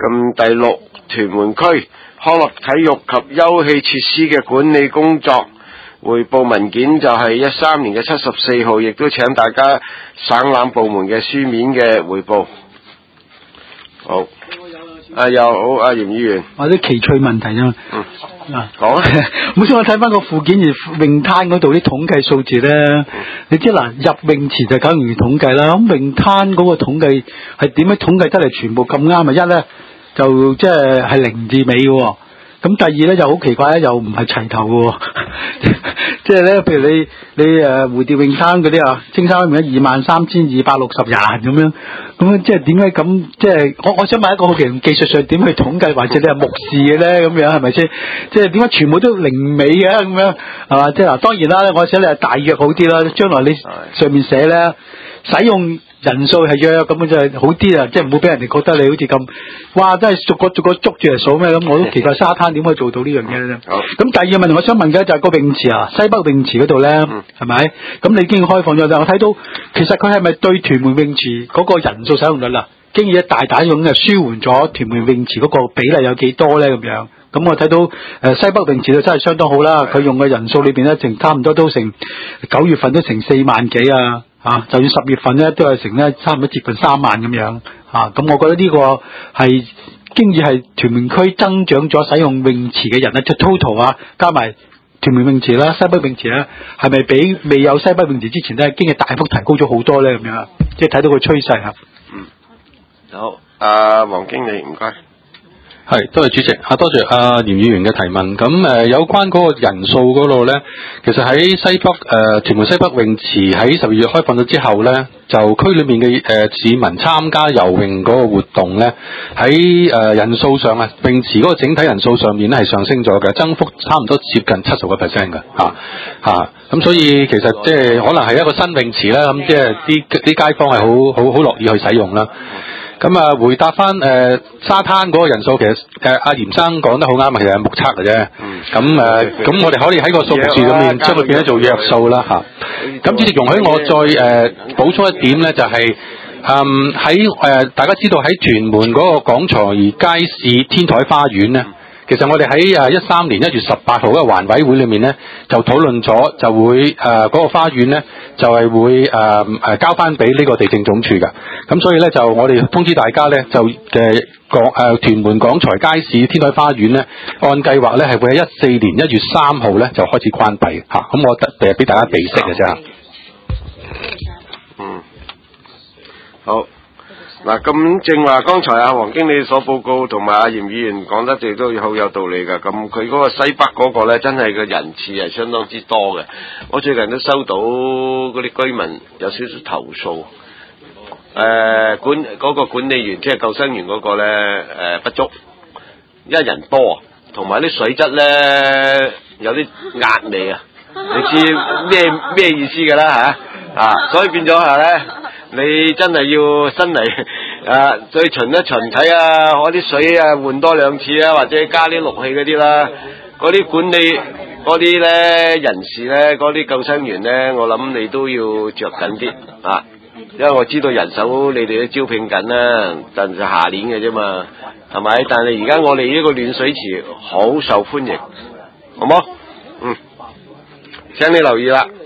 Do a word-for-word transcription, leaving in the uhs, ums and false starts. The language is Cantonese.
咁第六，屯門區康樂體育及休憩設施嘅管理工作匯報文件就係一三年嘅七十四號，亦都請大家省覽部門嘅書面嘅匯報。好。啊又好，阿嚴議員， 或者奇趣問題啫嘛。 嗯，啊講啊， 冇錯，我睇翻個附件而泳灘嗰度啲統計數字咧，嗯、你知嗱入泳池就梗容易統計啦，咁泳灘嗰個統計係點樣統計得嚟全部咁啱啊？一咧就即係係零至尾嘅，咁第二咧就好奇怪咧，又唔係齊頭嘅，即係咧，譬如你你誒蝴蝶泳灘嗰啲啊，青山嗰邊二萬三千二百六十人咁樣。咁樣即係點解咁？即係我我想問一個好奇，技術上點去統計，或者你係目視嘅咧？咁樣係咪先？即係點解全部都零尾嘅咁樣係嘛？即係嗱，當然啦，我寫你係大約好啲啦。將來你上面寫咧，使用人數係約咁樣就係好啲啊！即係唔好俾人哋覺得你好似咁，哇！真係逐個逐個捉住嚟數咩咁？我都奇怪沙灘點可以做到呢樣嘢咧？好。咁第二個問題，我想問嘅就係個泳池啊，西北泳池嗰度咧，係咪、嗯？咁你已經開放咗啦。我睇到其實佢係咪對屯門泳池嗰個人數使用率啦，經已大大咁嘅舒緩咗屯門泳池嗰個比例有幾多咧？咁樣咁我睇到誒、呃、西北泳池就真係相當好啦。佢用嘅人數裏邊咧，成差唔多都成九月份都成四萬幾啊！啊，就算十月份咧，都係成咧差唔多接近三萬咁樣啊！咁我覺得呢個係經已係屯門區增長咗使用泳池嘅人咧，即係 total 啊，加埋屯門泳池啦、西北泳池咧，係咪比未有西北泳池之前咧，經已大幅提高咗好多咧？咁樣，即係睇到個趨勢啊！ 嗯，好，阿黃經理，唔該。 係，多謝主席，啊多謝阿嚴議員嘅提問。咁誒、呃、有關嗰個人數嗰度咧，其實喺西北誒、呃、屯門西北泳池喺十二月開放咗之後咧，就區裏面嘅誒、呃、市民參加游泳嗰個活動咧，喺誒、呃、人數上啊，泳池嗰個整體人數上面咧係上升咗嘅，增幅差唔多接近七十個 percent 嘅嚇嚇。咁所以其實即係可能係一個新泳池啦，咁即係啲啲街坊係好好好樂意去使用啦。咁啊，回答翻誒、呃、沙灘嗰個人數，其實誒阿嚴生講得好啱啊，其實係目測嘅啫。咁誒，咁、呃、我哋可以喺個數目字裏面將佢變咗做約數啦嚇。咁只係容許我再誒、呃、補充一點咧，就係誒喺誒大家知道喺屯門嗰個廣財街市天台花園咧。其實我哋喺誒一三年一月十八號嘅環委會裏面咧，就討論咗，就會誒嗰、呃那個花園咧，就係、是、會誒誒、呃、交翻俾呢個地政總署嘅。咁所以咧，就我哋通知大家咧，就嘅廣誒屯門廣財街市天台花園咧，按計劃咧係會喺一四年一月三號咧就開始關閉嚇。咁、啊、我特誒俾大家備悉嘅啫。 嗯，好。嗱，咁正話，剛才阿黃經理所報告同埋阿嚴議員講得亦都好有道理㗎。咁佢嗰個西北嗰個咧，真係個人次係相當之多嘅。我最近都收到嗰啲居民有少少投訴，誒、呃、管嗰、嗰個管理員即係救生員嗰個咧誒、呃、不足，因為人多，同埋啲水質咧有啲壓味啊！你知咩咩意思㗎啦嚇啊！所以變咗係咧。你真係要新嚟啊！再巡一巡睇啊，攞啲水啊換多兩次啊，或者加啲氯氣嗰啲啦。嗰啲管理嗰啲咧人士咧，嗰啲救生員咧，我諗你都要着緊啲啊，因為我知道人手你哋都招聘緊啦，但係下年嘅啫嘛，係咪？但係而家我哋呢個暖水池好受歡迎，好冇？嗯，請你留意啦。